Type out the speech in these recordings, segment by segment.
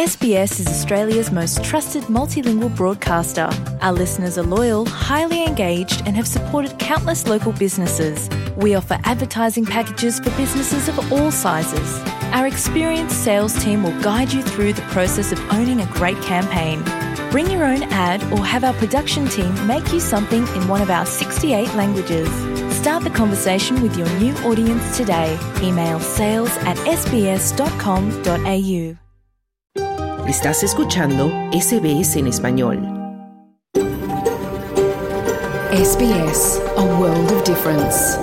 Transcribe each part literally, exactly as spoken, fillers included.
S B S is Australia's most trusted multilingual broadcaster. Our listeners are loyal, highly engaged, and have supported countless local businesses. We offer advertising packages for businesses of all sizes. Our experienced sales team will guide you through the process of owning a great campaign. Bring your own ad or have our production team make you something in one of our sixty-eight languages. Start the conversation with your new audience today. Email sales at s b s dot com dot a u. Estás escuchando S B S en español. S B S, a world of difference.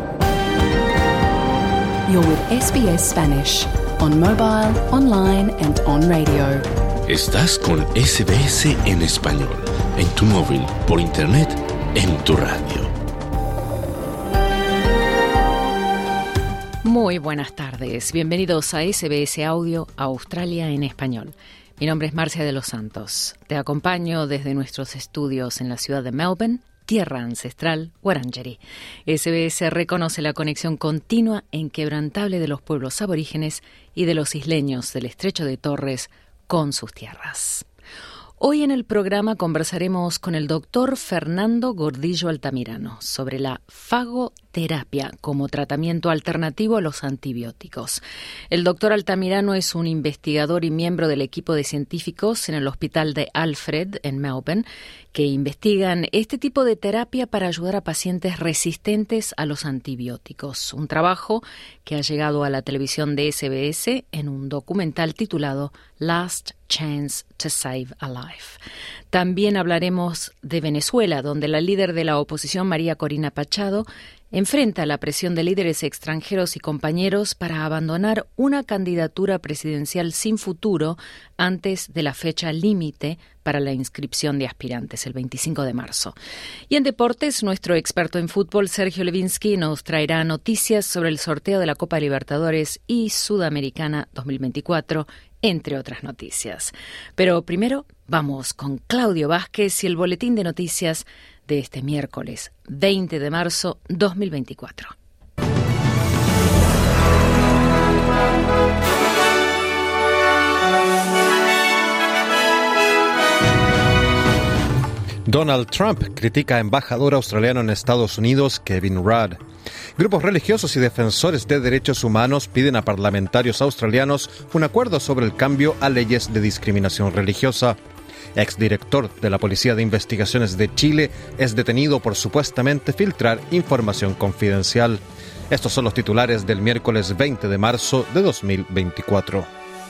You're with S B S Spanish, on mobile, online and on radio. Estás con S B S en español, en tu móvil, por internet, en tu radio. Muy buenas tardes, bienvenidos a S B S Audio Australia en español. Mi nombre es Marcia de los Santos. Te acompaño desde nuestros estudios en la ciudad de Melbourne, tierra ancestral, Wurundjeri. S B S reconoce la conexión continua e inquebrantable de los pueblos aborígenes y de los isleños del Estrecho de Torres con sus tierras. Hoy en el programa conversaremos con el doctor Fernando Gordillo Altamirano sobre la fagoterapia como tratamiento alternativo a los antibióticos. El doctor Altamirano es un investigador y miembro del equipo de científicos en el Hospital de Alfred en Melbourne que investigan este tipo de terapia para ayudar a pacientes resistentes a los antibióticos. Un trabajo que ha llegado a la televisión de S B S en un documental titulado Last Chance to Save a Life. También hablaremos de Venezuela, donde la líder de la oposición, María Corina Machado, enfrenta la presión de líderes extranjeros y compañeros para abandonar una candidatura presidencial sin futuro antes de la fecha límite para la inscripción de aspirantes, el veinticinco de marzo. Y en deportes, nuestro experto en fútbol, Sergio Levinsky, nos traerá noticias sobre el sorteo de la Copa Libertadores y Sudamericana dos mil veinticuatro, entre otras noticias. Pero primero, vamos con Claudio Vázquez y el boletín de noticias de este miércoles veinte de marzo dos mil veinticuatro. Donald Trump critica a embajador australiano en Estados Unidos, Kevin Rudd. Grupos religiosos y defensores de derechos humanos piden a parlamentarios australianos un acuerdo sobre el cambio a leyes de discriminación religiosa. Exdirector de la Policía de Investigaciones de Chile es detenido por supuestamente filtrar información confidencial. Estos son los titulares del miércoles veinte de marzo de dos mil veinticuatro.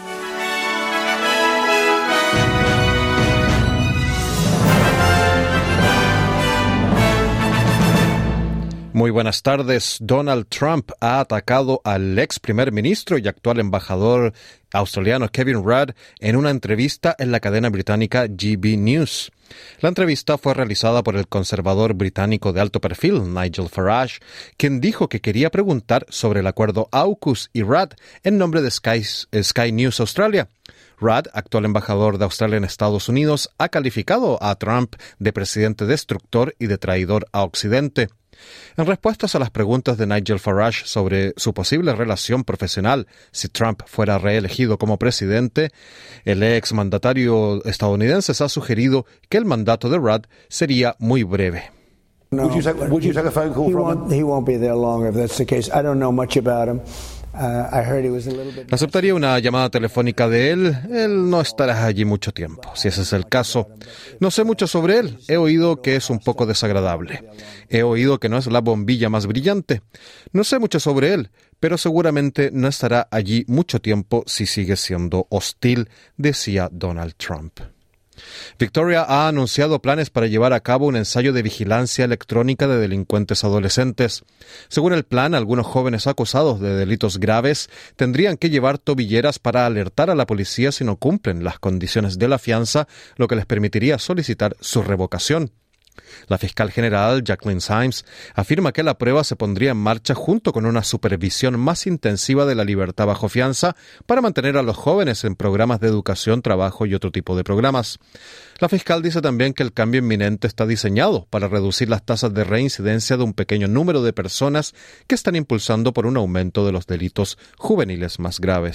Muy buenas tardes. Donald Trump ha atacado al ex primer ministro y actual embajador australiano Kevin Rudd en una entrevista en la cadena británica G B News. La entrevista fue realizada por el conservador británico de alto perfil, Nigel Farage, quien dijo que quería preguntar sobre el acuerdo AUKUS y Rudd en nombre de Sky, Sky News Australia. Rudd, actual embajador de Australia en Estados Unidos, ha calificado a Trump de presidente destructor y de traidor a Occidente. En respuestas a las preguntas de Nigel Farage sobre su posible relación profesional si Trump fuera reelegido como presidente, el ex mandatario estadounidense ha sugerido que el mandato de Rudd sería muy breve. No. Would you take, would you take a phone call he from won't, him? He won't be there long if that's the case. I don't know much about him. Uh, I heard he was a little bit... Aceptaría una llamada telefónica de él. Él no estará allí mucho tiempo, si ese es el caso. No sé mucho sobre él. He oído que es un poco desagradable. He oído que no es la bombilla más brillante. No sé mucho sobre él, pero seguramente no estará allí mucho tiempo si sigue siendo hostil, decía Donald Trump. Victoria ha anunciado planes para llevar a cabo un ensayo de vigilancia electrónica de delincuentes adolescentes. Según el plan, algunos jóvenes acusados de delitos graves tendrían que llevar tobilleras para alertar a la policía si no cumplen las condiciones de la fianza, lo que les permitiría solicitar su revocación. La fiscal general, Jacqueline Symes, afirma que la prueba se pondría en marcha junto con una supervisión más intensiva de la libertad bajo fianza para mantener a los jóvenes en programas de educación, trabajo y otro tipo de programas. La fiscal dice también que el cambio inminente está diseñado para reducir las tasas de reincidencia de un pequeño número de personas que están impulsando por un aumento de los delitos juveniles más graves.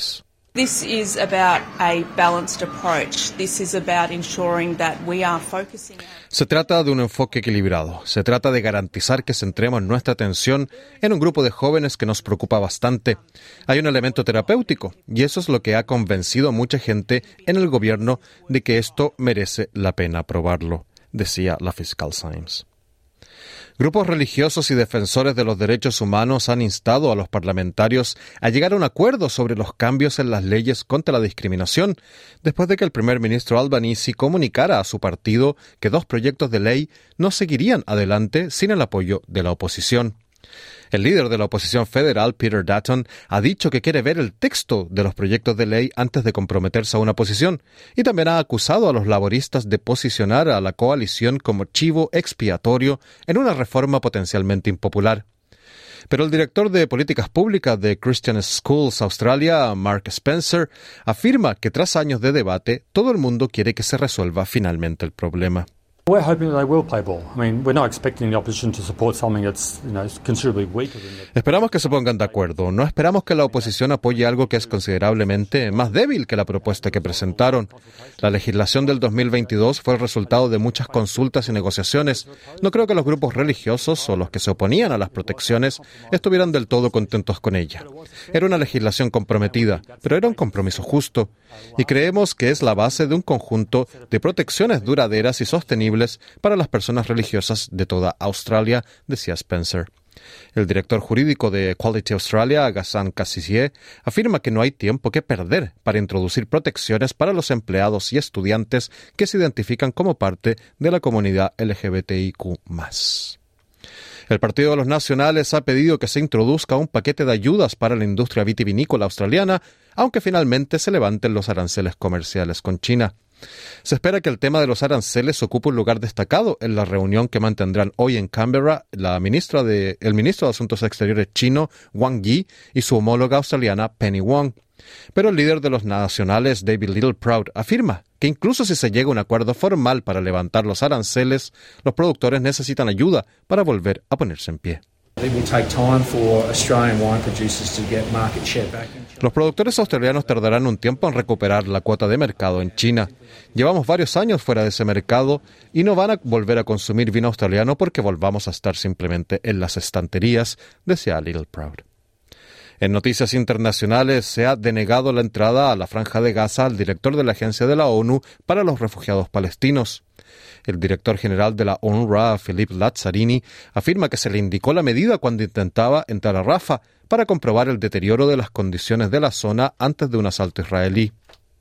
This is about a balanced approach. This is about ensuring that we are focusing. Se trata de un enfoque equilibrado. Se trata de garantizar que centremos nuestra atención en un grupo de jóvenes que nos preocupa bastante. Hay un elemento terapéutico y eso es lo que ha convencido a mucha gente en el gobierno de que esto merece la pena probarlo, decía la Fiscal Times. Grupos religiosos y defensores de los derechos humanos han instado a los parlamentarios a llegar a un acuerdo sobre los cambios en las leyes contra la discriminación, después de que el primer ministro Albanese comunicara a su partido que dos proyectos de ley no seguirían adelante sin el apoyo de la oposición. El líder de la oposición federal, Peter Dutton, ha dicho que quiere ver el texto de los proyectos de ley antes de comprometerse a una posición, y también ha acusado a los laboristas de posicionar a la coalición como chivo expiatorio en una reforma potencialmente impopular. Pero el director de políticas públicas de Christian Schools Australia, Mark Spencer, afirma que tras años de debate, todo el mundo quiere que se resuelva finalmente el problema. We're hoping that they will play ball. I mean, we're not expecting the opposition to support something that's, you know, considerably weaker than that. Esperamos que se pongan de acuerdo. No esperamos que la oposición apoye algo que es considerablemente más débil que la propuesta que presentaron. La legislación del dos mil veintidós fue el resultado de muchas consultas y negociaciones. No creo que los grupos religiosos o los que se oponían a las protecciones estuvieran del todo contentos con ella. Era una legislación comprometida, pero era un compromiso justo. Y creemos que es la base de un conjunto de protecciones duraderas y sostenibles para las personas religiosas de toda Australia, decía Spencer. El director jurídico de Equality Australia, Ghassan Kassiye, afirma que no hay tiempo que perder para introducir protecciones para los empleados y estudiantes que se identifican como parte de la comunidad L G B T I Q más. El Partido de los Nacionales ha pedido que se introduzca un paquete de ayudas para la industria vitivinícola australiana, aunque finalmente se levanten los aranceles comerciales con China. Se espera que el tema de los aranceles ocupe un lugar destacado en la reunión que mantendrán hoy en Canberra la ministra de, el ministro de Asuntos Exteriores chino, Wang Yi, y su homóloga australiana, Penny Wong. Pero el líder de los nacionales, David Littleproud, afirma que incluso si se llega a un acuerdo formal para levantar los aranceles, los productores necesitan ayuda para volver a ponerse en pie. Los productores australianos tardarán un tiempo en recuperar la cuota de mercado en China. Llevamos varios años fuera de ese mercado y no van a volver a consumir vino australiano porque volvamos a estar simplemente en las estanterías, decía Littleproud. En noticias internacionales, se ha denegado la entrada a la Franja de Gaza al director de la Agencia de la ONU para los Refugiados Palestinos. El director general de la UNRWA, Philippe Lazzarini, afirma que se le indicó la medida cuando intentaba entrar a Rafah para comprobar el deterioro de las condiciones de la zona antes de un asalto israelí.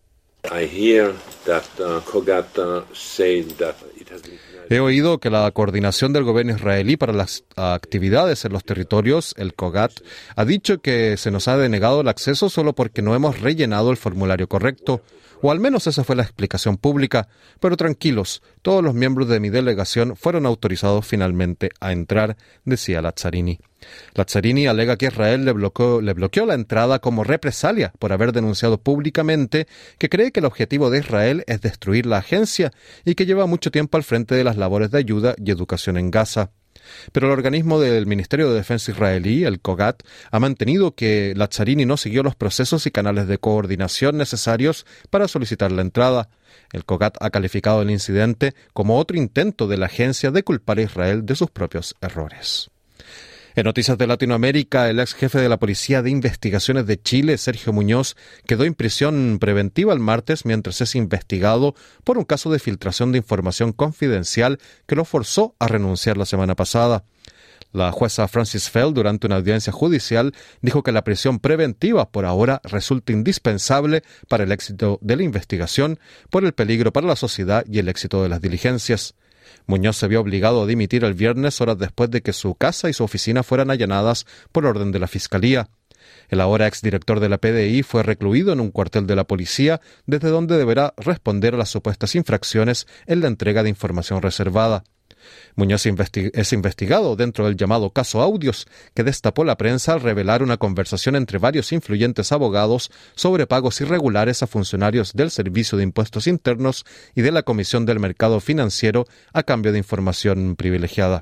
He oído que la coordinación del gobierno israelí para las actividades en los territorios, el COGAT, ha dicho que se nos ha denegado el acceso solo porque no hemos rellenado el formulario correcto. O al menos esa fue la explicación pública. Pero tranquilos, todos los miembros de mi delegación fueron autorizados finalmente a entrar, decía Lazzarini. Lazzarini alega que Israel le bloqueó, le bloqueó la entrada como represalia por haber denunciado públicamente que cree que el objetivo de Israel es destruir la agencia y que lleva mucho tiempo al frente de las labores de ayuda y educación en Gaza. Pero el organismo del Ministerio de Defensa israelí, el COGAT, ha mantenido que Lazzarini no siguió los procesos y canales de coordinación necesarios para solicitar la entrada. El COGAT ha calificado el incidente como otro intento de la agencia de culpar a Israel de sus propios errores. En noticias de Latinoamérica, el ex jefe de la Policía de Investigaciones de Chile, Sergio Muñoz, quedó en prisión preventiva el martes mientras es investigado por un caso de filtración de información confidencial que lo forzó a renunciar la semana pasada. La jueza Frances Feld, durante una audiencia judicial, dijo que la prisión preventiva por ahora resulta indispensable para el éxito de la investigación, por el peligro para la sociedad y el éxito de las diligencias. Muñoz se vio obligado a dimitir el viernes, horas después de que su casa y su oficina fueran allanadas por orden de la Fiscalía. El ahora exdirector de la P D I fue recluido en un cuartel de la policía, desde donde deberá responder a las supuestas infracciones en la entrega de información reservada. Muñoz investi- es investigado dentro del llamado caso Audios, que destapó la prensa al revelar una conversación entre varios influyentes abogados sobre pagos irregulares a funcionarios del Servicio de Impuestos Internos y de la Comisión del Mercado Financiero a cambio de información privilegiada.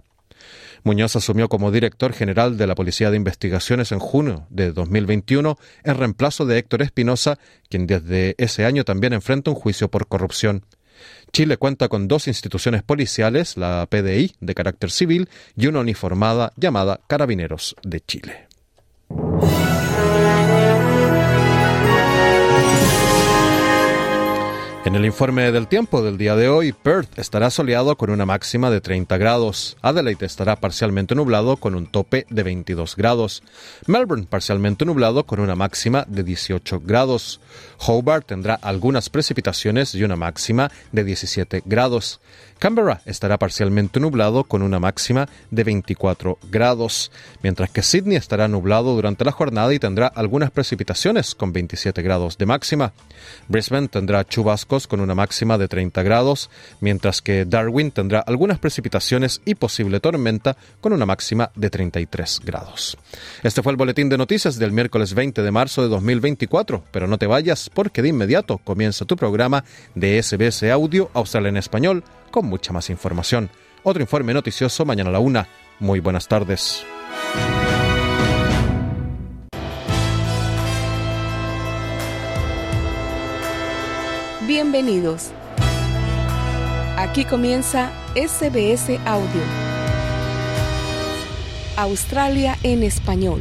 Muñoz asumió como director general de la Policía de Investigaciones en junio de dos mil veintiuno en reemplazo de Héctor Espinosa, quien desde ese año también enfrenta un juicio por corrupción. Chile cuenta con dos instituciones policiales, la P D I de carácter civil y una uniformada llamada Carabineros de Chile. En el informe del tiempo del día de hoy, Perth estará soleado con una máxima de treinta grados. Adelaide estará parcialmente nublado con un tope de veintidós grados. Melbourne parcialmente nublado con una máxima de dieciocho grados. Hobart tendrá algunas precipitaciones y una máxima de diecisiete grados. Canberra estará parcialmente nublado con una máxima de veinticuatro grados, mientras que Sydney estará nublado durante la jornada y tendrá algunas precipitaciones con veintisiete grados de máxima. Brisbane tendrá chubascos con una máxima de treinta grados, mientras que Darwin tendrá algunas precipitaciones y posible tormenta con una máxima de treinta y tres grados. Este fue el boletín de noticias del miércoles veinte de marzo de dos mil veinticuatro, pero no te vayas porque de inmediato comienza tu programa de S B S Audio Australia en Español con mucha más información. Otro informe noticioso mañana a la una. Muy buenas tardes. Bienvenidos. Aquí comienza S B S Audio. Australia en Español.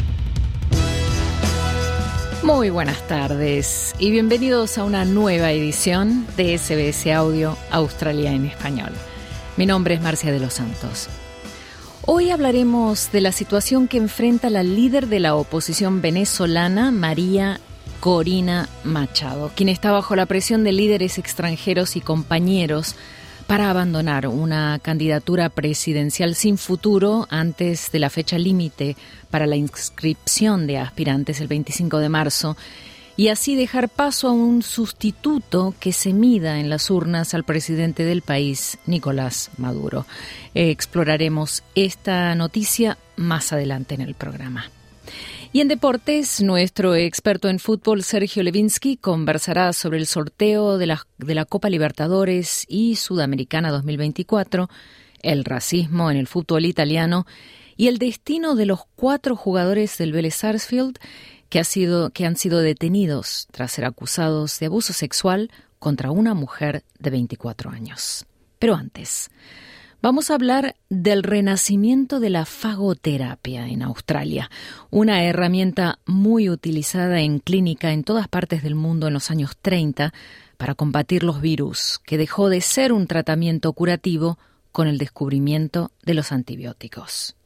Muy buenas tardes y bienvenidos a una nueva edición de S B S Audio Australia en Español. Mi nombre es Marcia de los Santos. Hoy hablaremos de la situación que enfrenta la líder de la oposición venezolana, María Corina Machado, quien está bajo la presión de líderes extranjeros y compañeros para abandonar una candidatura presidencial sin futuro antes de la fecha límite para la inscripción de aspirantes el veinticinco de marzo y así dejar paso a un sustituto que se mida en las urnas al presidente del país, Nicolás Maduro. Eh, exploraremos esta noticia más adelante en el programa. Y en deportes, nuestro experto en fútbol, Sergio Levinsky, conversará sobre el sorteo de la, de la Copa Libertadores y Sudamericana dos mil veinticuatro, el racismo en el fútbol italiano y el destino de los cuatro jugadores del Vélez Sarsfield que, ha sido, que han sido detenidos tras ser acusados de abuso sexual contra una mujer de veinticuatro años. Pero antes, vamos a hablar del renacimiento de la fagoterapia en Australia, una herramienta muy utilizada en clínica en todas partes del mundo en los años treinta para combatir los virus, que dejó de ser un tratamiento curativo con el descubrimiento de los antibióticos.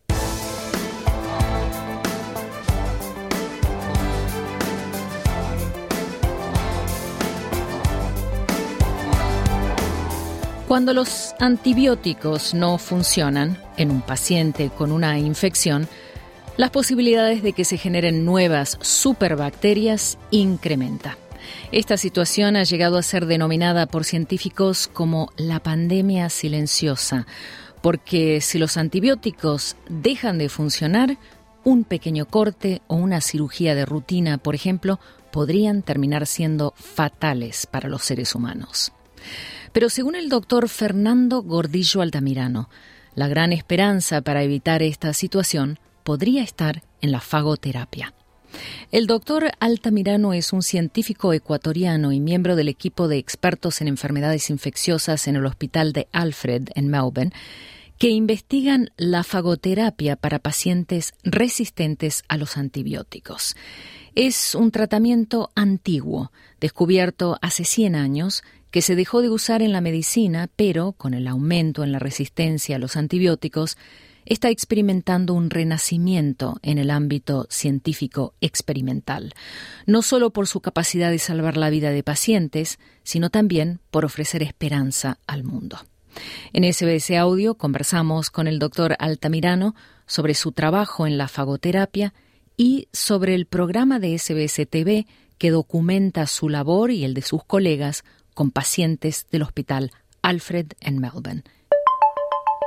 Cuando los antibióticos no funcionan en un paciente con una infección, las posibilidades de que se generen nuevas superbacterias incrementa. Esta situación ha llegado a ser denominada por científicos como la pandemia silenciosa, porque si los antibióticos dejan de funcionar, un pequeño corte o una cirugía de rutina, por ejemplo, podrían terminar siendo fatales para los seres humanos. Pero según el doctor Fernando Gordillo Altamirano, la gran esperanza para evitar esta situación podría estar en la fagoterapia. El doctor Altamirano es un científico ecuatoriano y miembro del equipo de expertos en enfermedades infecciosas en el Hospital de Alfred en Melbourne, que investigan la fagoterapia para pacientes resistentes a los antibióticos. Es un tratamiento antiguo, descubierto hace cien años, que se dejó de usar en la medicina, pero con el aumento en la resistencia a los antibióticos, está experimentando un renacimiento en el ámbito científico experimental, no solo por su capacidad de salvar la vida de pacientes, sino también por ofrecer esperanza al mundo. En S B S Audio conversamos con el doctor Altamirano sobre su trabajo en la fagoterapia y sobre el programa de S B S T V que documenta su labor y el de sus colegas con pacientes del Hospital Alfred en Melbourne.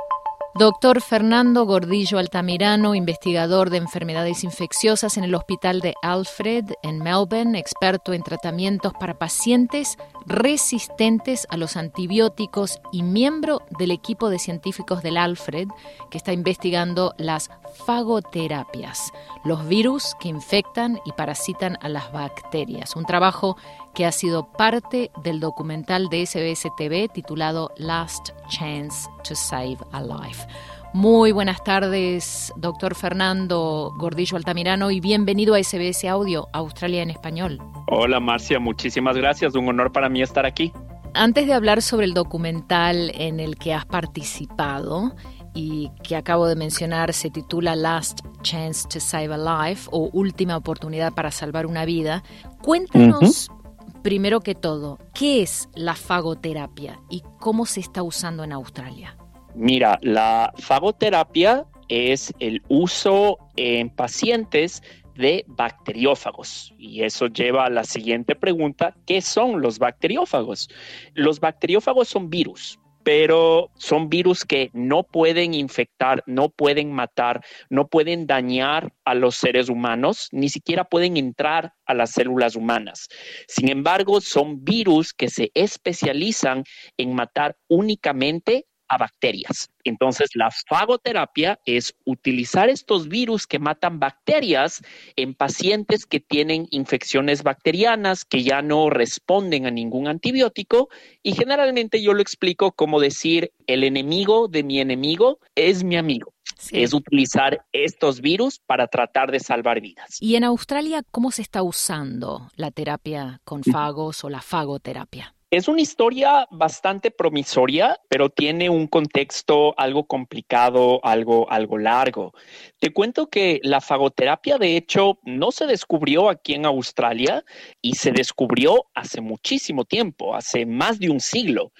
Doctor Fernando Gordillo Altamirano, investigador de enfermedades infecciosas en el Hospital de Alfred en Melbourne, experto en tratamientos para pacientes resistentes a los antibióticos y miembro del equipo de científicos del Alfred que está investigando las fagoterapias, los virus que infectan y parasitan a las bacterias. Un trabajo que ha sido parte del documental de S B S T V titulado Last Chance to Save a Life. Muy buenas tardes, doctor Fernando Gordillo Altamirano, y bienvenido a S B S Audio, Australia en Español. Hola Marcia, muchísimas gracias, un honor para mí estar aquí. Antes de hablar sobre el documental en el que has participado y que acabo de mencionar, se titula Last Chance to Save a Life, o Última Oportunidad para Salvar una Vida, cuéntanos uh-huh. primero que todo, ¿qué es la fagoterapia y cómo se está usando en Australia? Mira, la fagoterapia es el uso en pacientes de bacteriófagos. Y eso lleva a la siguiente pregunta: ¿qué son los bacteriófagos? Los bacteriófagos son virus, pero son virus que no pueden infectar, no pueden matar, no pueden dañar a los seres humanos, ni siquiera pueden entrar a las células humanas. Sin embargo, son virus que se especializan en matar únicamente a bacterias. Entonces, la fagoterapia es utilizar estos virus que matan bacterias en pacientes que tienen infecciones bacterianas, que ya no responden a ningún antibiótico, y generalmente yo lo explico como decir: el enemigo de mi enemigo es mi amigo. Sí. Es utilizar estos virus para tratar de salvar vidas. ¿Y en Australia cómo se está usando la terapia con fagos o la fagoterapia? Es una historia bastante promisoria, pero tiene un contexto algo complicado, algo, algo largo. Te cuento que la fagoterapia, de hecho, no se descubrió aquí en Australia y se descubrió hace muchísimo tiempo, hace más de un siglo.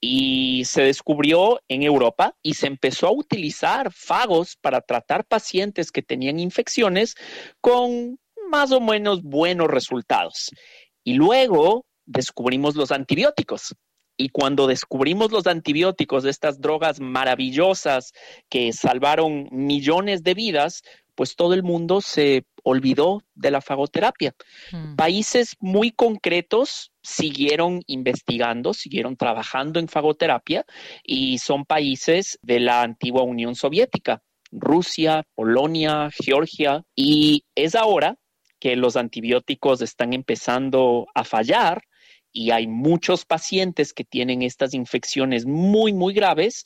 Y se descubrió en Europa y se empezó a utilizar fagos para tratar pacientes que tenían infecciones con más o menos buenos resultados. Y luego descubrimos los antibióticos. Y cuando descubrimos los antibióticos, estas drogas maravillosas que salvaron millones de vidas, pues todo el mundo se olvidó de la fagoterapia. Mm. Países muy concretos siguieron investigando, siguieron trabajando en fagoterapia, y son países de la antigua Unión Soviética: Rusia, Polonia, Georgia, y es ahora que los antibióticos están empezando a fallar y hay muchos pacientes que tienen estas infecciones muy, muy graves,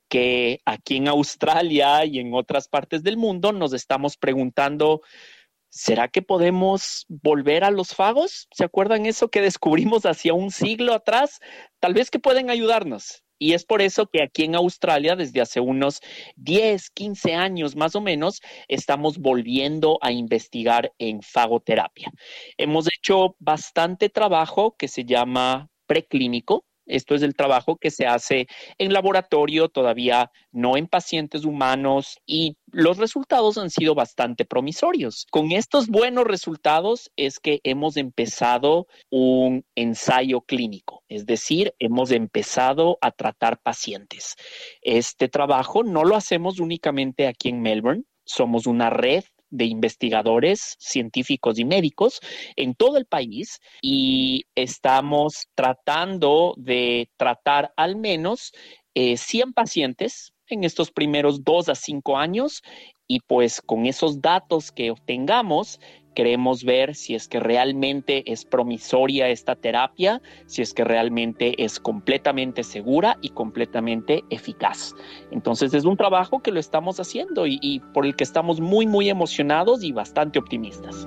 que aquí en Australia y en otras partes del mundo nos estamos preguntando: ¿será que podemos volver a los fagos? ¿Se acuerdan eso que descubrimos hacia un siglo atrás? Tal vez que pueden ayudarnos. Y es por eso que aquí en Australia, desde hace unos diez, quince años más o menos, estamos volviendo a investigar en fagoterapia. Hemos hecho bastante trabajo que se llama preclínico. Esto es el trabajo que se hace en laboratorio, todavía no en pacientes humanos, y los resultados han sido bastante promisorios. Con estos buenos resultados es que hemos empezado un ensayo clínico, es decir, hemos empezado a tratar pacientes. Este trabajo no lo hacemos únicamente aquí en Melbourne, somos una red de investigadores, científicos y médicos en todo el país, y estamos tratando de tratar al menos eh, cien pacientes en estos primeros dos a cinco años, y pues con esos datos que obtengamos queremos ver si es que realmente es promisoria esta terapia, si es que realmente es completamente segura y completamente eficaz. Entonces es un trabajo que lo estamos haciendo y, y por el que estamos muy, muy emocionados y bastante optimistas.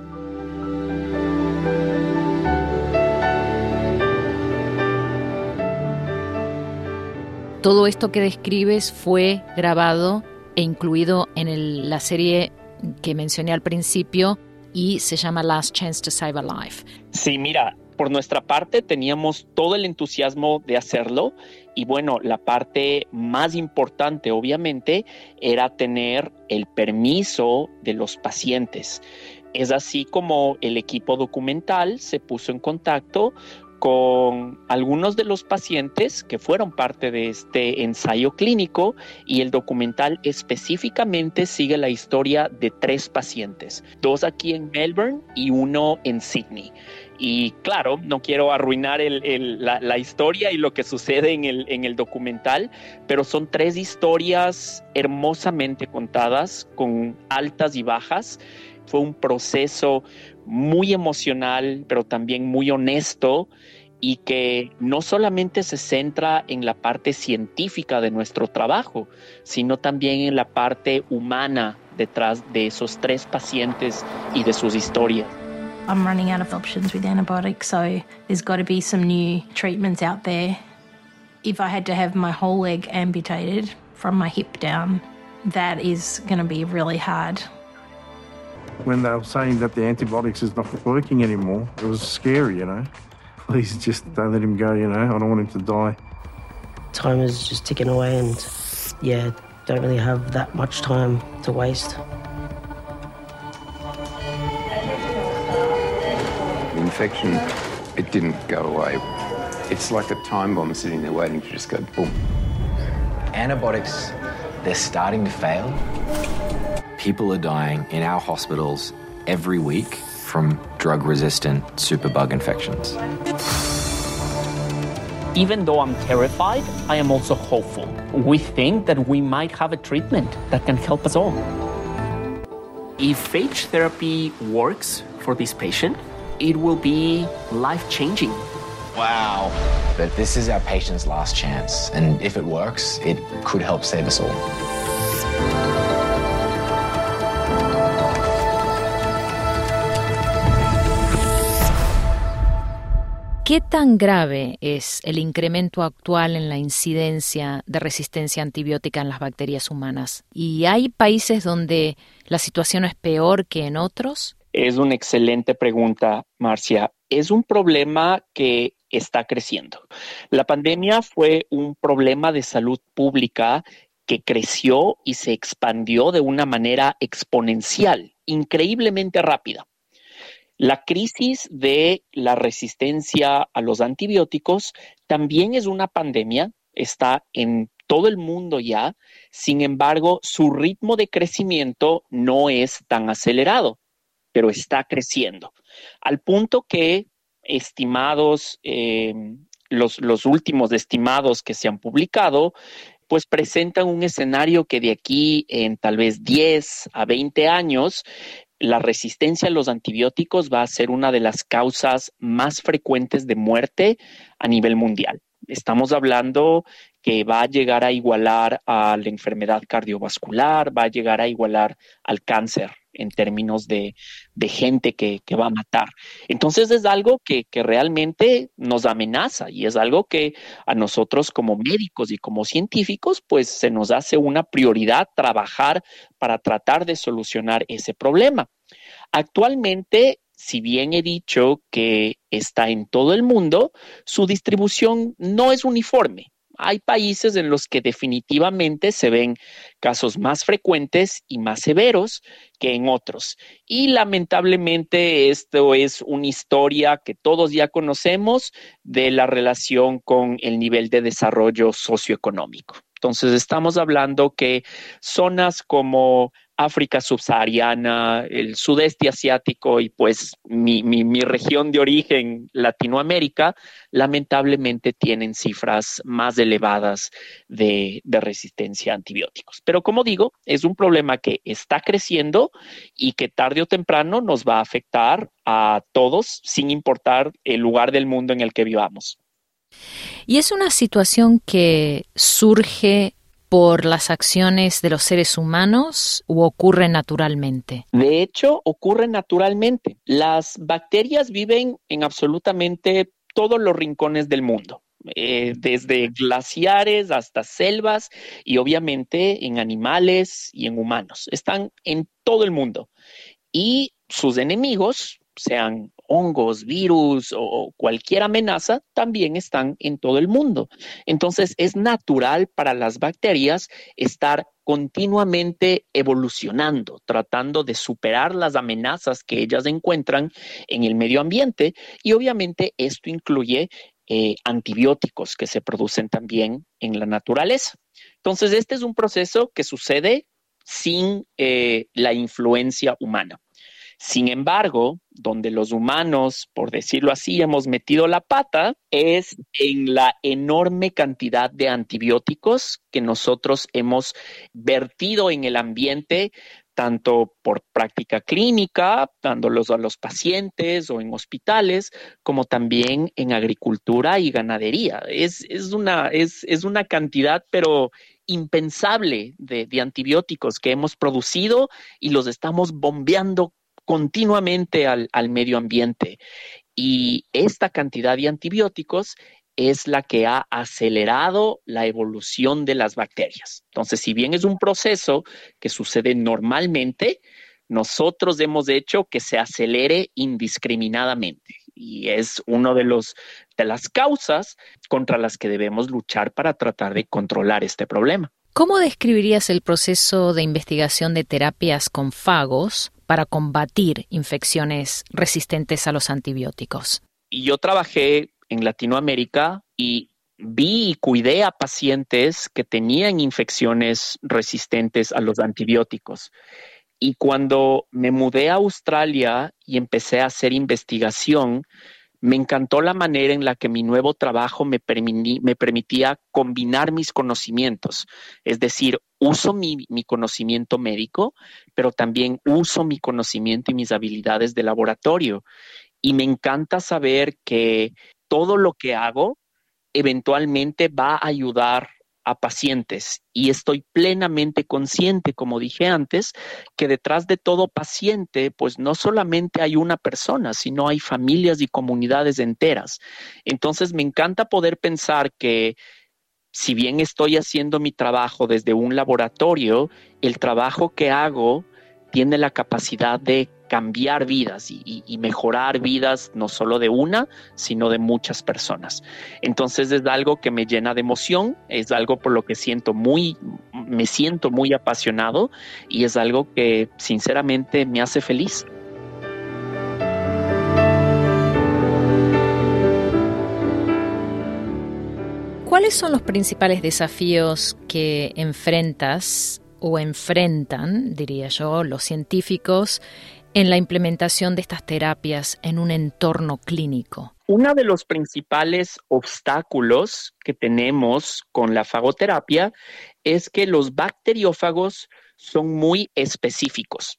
Todo esto que describes fue grabado e incluido en el, la serie que mencioné al principio, y se llama Last Chance to Save a Life. Sí, mira, por nuestra parte teníamos todo el entusiasmo de hacerlo, y bueno, la parte más importante obviamente era tener el permiso de los pacientes. Es así como el equipo documental se puso en contacto con algunos de los pacientes que fueron parte de este ensayo clínico, y el documental específicamente sigue la historia de tres pacientes, dos aquí en Melbourne y uno en Sydney. Y claro, no quiero arruinar el, el, la, la historia y lo que sucede en el, en el documental, pero son tres historias hermosamente contadas, con altas y bajas. Fue un proceso muy emocional, pero también muy honesto, y que no solamente se centra en la parte científica de nuestro trabajo, sino también en la parte humana detrás de esos tres pacientes y de sus historias. I'm running out of options with antibiotics, so there's got to be some new treatments out there. If I had to have my whole leg amputated from my hip down, that is going to be really hard. When they were saying that the antibiotics is not working anymore, it was scary, you know. Please just don't let him go, you know. I don't want him to die. Time is just ticking away and, yeah, don't really have that much time to waste. The infection, it didn't go away. It's like a time bomb sitting there waiting to just go boom. Antibiotics, they're starting to fail. People are dying in our hospitals every week from drug-resistant superbug infections. Even though I'm terrified, I am also hopeful. We think that we might have a treatment that can help us all. If phage therapy works for this patient, it will be life-changing. Wow. But this is our patient's last chance, and if it works, it could help save us all. ¿Qué tan grave es el incremento actual en la incidencia de resistencia antibiótica en las bacterias humanas? ¿Y hay países donde la situación es peor que en otros? Es una excelente pregunta, Marcia. Es un problema que está creciendo. La pandemia fue un problema de salud pública que creció y se expandió de una manera exponencial, increíblemente rápida. La crisis de la resistencia a los antibióticos también es una pandemia, está en todo el mundo ya. Sin embargo, su ritmo de crecimiento no es tan acelerado, pero está creciendo, al punto que estimados, eh, los, los últimos estimados que se han publicado, pues presentan un escenario que de aquí en tal vez diez a veinte años, la resistencia a los antibióticos va a ser una de las causas más frecuentes de muerte a nivel mundial. Estamos hablando que va a llegar a igualar a la enfermedad cardiovascular, va a llegar a igualar al cáncer en términos de, de gente que, que va a matar. Entonces es algo que, que realmente nos amenaza, y es algo que a nosotros como médicos y como científicos pues se nos hace una prioridad trabajar para tratar de solucionar ese problema. Actualmente, si bien he dicho que está en todo el mundo, su distribución no es uniforme. Hay países en los que definitivamente se ven casos más frecuentes y más severos que en otros. Y lamentablemente esto es una historia que todos ya conocemos de la relación con el nivel de desarrollo socioeconómico. Entonces estamos hablando que zonas como África subsahariana, el sudeste asiático y pues mi, mi, mi región de origen, Latinoamérica, lamentablemente tienen cifras más elevadas de, de resistencia a antibióticos. Pero como digo, es un problema que está creciendo y que tarde o temprano nos va a afectar a todos sin importar el lugar del mundo en el que vivamos. Y es una situación que surge por las acciones de los seres humanos o ocurre naturalmente? De hecho, ocurre naturalmente. Las bacterias viven en absolutamente todos los rincones del mundo, eh, desde glaciares hasta selvas y obviamente en animales y en humanos. Están en todo el mundo. Y sus enemigos, sean hongos, virus o cualquier amenaza, también están en todo el mundo. Entonces, es natural para las bacterias estar continuamente evolucionando, tratando de superar las amenazas que ellas encuentran en el medio ambiente, y obviamente esto incluye eh, antibióticos que se producen también en la naturaleza. Entonces, este es un proceso que sucede sin eh, la influencia humana. Sin embargo, donde los humanos, por decirlo así, hemos metido la pata es en la enorme cantidad de antibióticos que nosotros hemos vertido en el ambiente, tanto por práctica clínica, dándolos a los pacientes o en hospitales, como también en agricultura y ganadería. Es, es, una, es, es una cantidad, pero impensable de, de antibióticos que hemos producido y los estamos bombeando continuamente al, al medio ambiente. Y esta cantidad de antibióticos es la que ha acelerado la evolución de las bacterias. Entonces, si bien es un proceso que sucede normalmente, nosotros hemos hecho que se acelere indiscriminadamente. Y es una de, los, de las causas contra las que debemos luchar para tratar de controlar este problema. ¿Cómo describirías el proceso de investigación de terapias con fagos para combatir infecciones resistentes a los antibióticos? Y yo trabajé en Latinoamérica y vi y cuidé a pacientes que tenían infecciones resistentes a los antibióticos. Y cuando me mudé a Australia y empecé a hacer investigación, me encantó la manera en la que mi nuevo trabajo me, permití, me permitía combinar mis conocimientos. Es decir, uso mi, mi conocimiento médico, pero también uso mi conocimiento y mis habilidades de laboratorio. Y me encanta saber que todo lo que hago eventualmente va a ayudar a pacientes, y estoy plenamente consciente, como dije antes, que detrás de todo paciente, pues no solamente hay una persona, sino hay familias y comunidades enteras. Entonces me encanta poder pensar que si bien estoy haciendo mi trabajo desde un laboratorio, el trabajo que hago tiene la capacidad de cambiar vidas y, y, y mejorar vidas no solo de una, sino de muchas personas. Entonces es algo que me llena de emoción, es algo por lo que siento muy, me siento muy apasionado y es algo que sinceramente me hace feliz. ¿Cuáles son los principales desafíos que enfrentas o enfrentan, diría yo, los científicos en la implementación de estas terapias en un entorno clínico? Uno de los principales obstáculos que tenemos con la fagoterapia es que los bacteriófagos son muy específicos.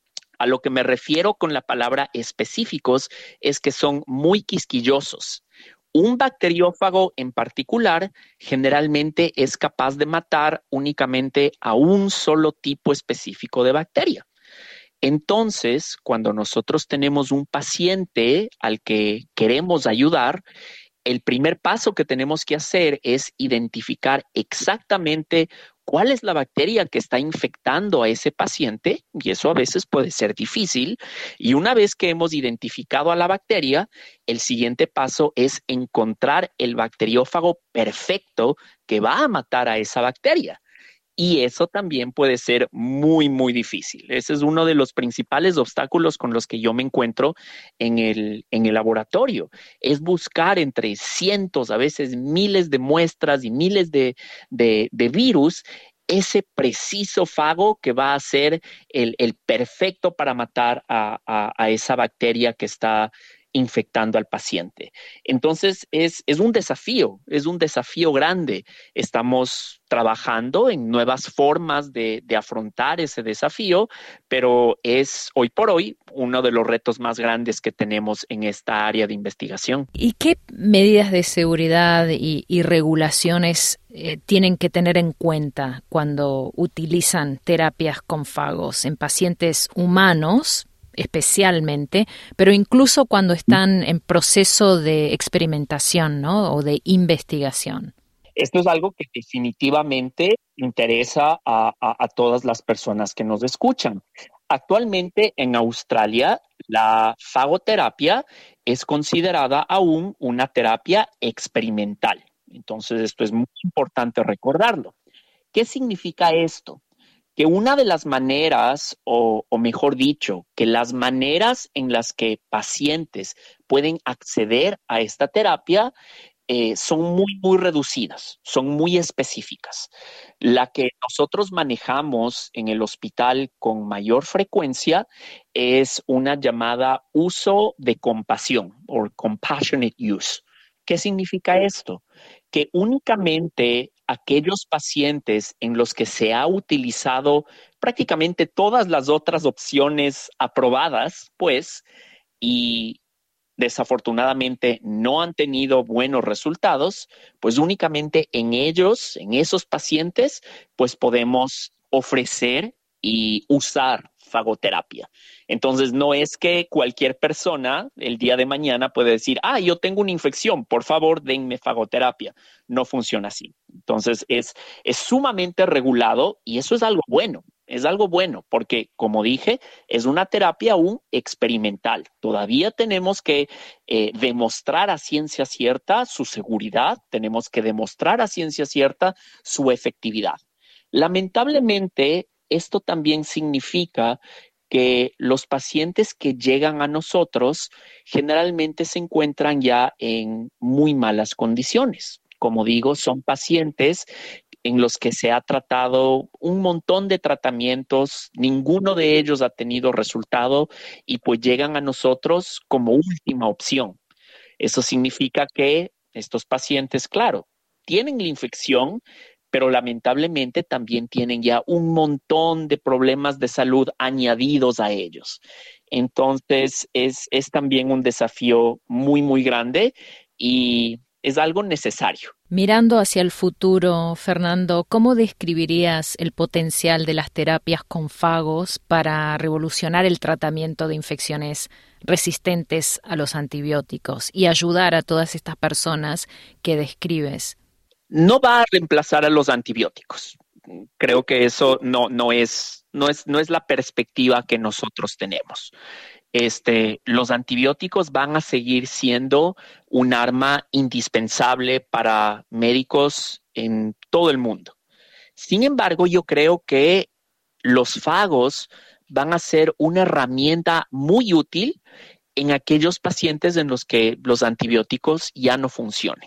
A lo que me refiero con la palabra específicos es que son muy quisquillosos. Un bacteriófago en particular generalmente es capaz de matar únicamente a un solo tipo específico de bacteria. Entonces, cuando nosotros tenemos un paciente al que queremos ayudar, el primer paso que tenemos que hacer es identificar exactamente cuál es la bacteria que está infectando a ese paciente, y eso a veces puede ser difícil. Y una vez que hemos identificado a la bacteria, el siguiente paso es encontrar el bacteriófago perfecto que va a matar a esa bacteria. Y eso también puede ser muy, muy difícil. Ese es uno de los principales obstáculos con los que yo me encuentro en el, en el laboratorio. Es buscar entre cientos, a veces miles de muestras y miles de, de, de virus, ese preciso fago que va a ser el, el perfecto para matar a, a, a esa bacteria que está infectando al paciente. Entonces es, es un desafío, es un desafío grande. Estamos trabajando en nuevas formas de, de afrontar ese desafío, pero es hoy por hoy uno de los retos más grandes que tenemos en esta área de investigación. ¿Y qué medidas de seguridad y, y regulaciones eh, tienen que tener en cuenta cuando utilizan terapias con fagos en pacientes humanos, especialmente, pero incluso cuando están en proceso de experimentación, ¿no? O de investigación? Esto es algo que definitivamente interesa a, a, a todas las personas que nos escuchan. Actualmente en Australia, la fagoterapia es considerada aún una terapia experimental. Entonces, esto es muy importante recordarlo. ¿Qué significa esto? que una de las maneras, o, o mejor dicho, que las maneras en las que pacientes pueden acceder a esta terapia eh, son muy, muy reducidas, son muy específicas. La que nosotros manejamos en el hospital con mayor frecuencia es una llamada uso de compasión, o compassionate use. ¿Qué significa esto? Que únicamente aquellos pacientes en los que se ha utilizado prácticamente todas las otras opciones aprobadas, pues, y desafortunadamente no han tenido buenos resultados, pues únicamente en ellos, en esos pacientes, pues podemos ofrecer y usar fagoterapia. Entonces, no es que cualquier persona el día de mañana puede decir, ah, yo tengo una infección, por favor, denme fagoterapia. No funciona así. Entonces, es, es sumamente regulado y eso es algo bueno. Es algo bueno porque, como dije, es una terapia aún experimental. Todavía tenemos que eh, demostrar a ciencia cierta su seguridad, tenemos que demostrar a ciencia cierta su efectividad. Lamentablemente, esto también significa que los pacientes que llegan a nosotros generalmente se encuentran ya en muy malas condiciones. Como digo, son pacientes en los que se ha tratado un montón de tratamientos, ninguno de ellos ha tenido resultado y pues llegan a nosotros como última opción. Eso significa que estos pacientes, claro, tienen la infección, pero lamentablemente también tienen ya un montón de problemas de salud añadidos a ellos. Entonces, es, es también un desafío muy, muy grande y es algo necesario. Mirando hacia el futuro, Fernando, ¿cómo describirías el potencial de las terapias con fagos para revolucionar el tratamiento de infecciones resistentes a los antibióticos y ayudar a todas estas personas que describes? No va a reemplazar a los antibióticos. Creo que eso no, no, es, no, es, no es la perspectiva que nosotros tenemos. Este, los antibióticos van a seguir siendo un arma indispensable para médicos en todo el mundo. Sin embargo, yo creo que los fagos van a ser una herramienta muy útil en aquellos pacientes en los que los antibióticos ya no funcionen.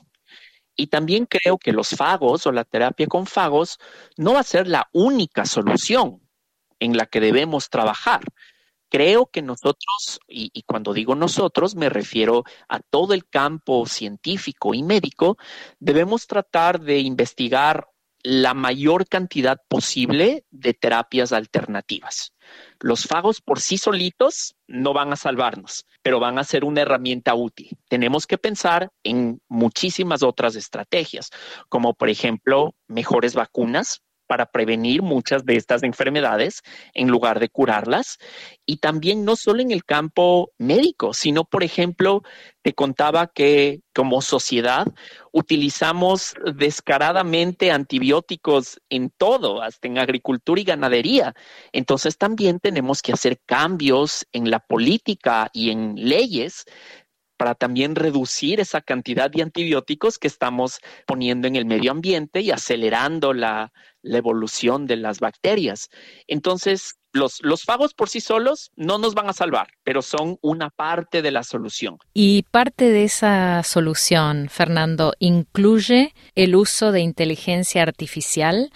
Y también creo que los fagos o la terapia con fagos no va a ser la única solución en la que debemos trabajar. Creo que nosotros, y, y cuando digo nosotros me refiero a todo el campo científico y médico, debemos tratar de investigar la mayor cantidad posible de terapias alternativas. Los fagos por sí solitos no van a salvarnos, pero van a ser una herramienta útil. Tenemos que pensar en muchísimas otras estrategias, como por ejemplo mejores vacunas para prevenir muchas de estas enfermedades en lugar de curarlas. Y también no solo en el campo médico, sino, por ejemplo, te contaba que como sociedad utilizamos descaradamente antibióticos en todo, hasta en agricultura y ganadería. Entonces también tenemos que hacer cambios en la política y en leyes para también reducir esa cantidad de antibióticos que estamos poniendo en el medio ambiente y acelerando la, la evolución de las bacterias. Entonces, los, los fagos por sí solos no nos van a salvar, pero son una parte de la solución. Y parte de esa solución, Fernando, incluye el uso de inteligencia artificial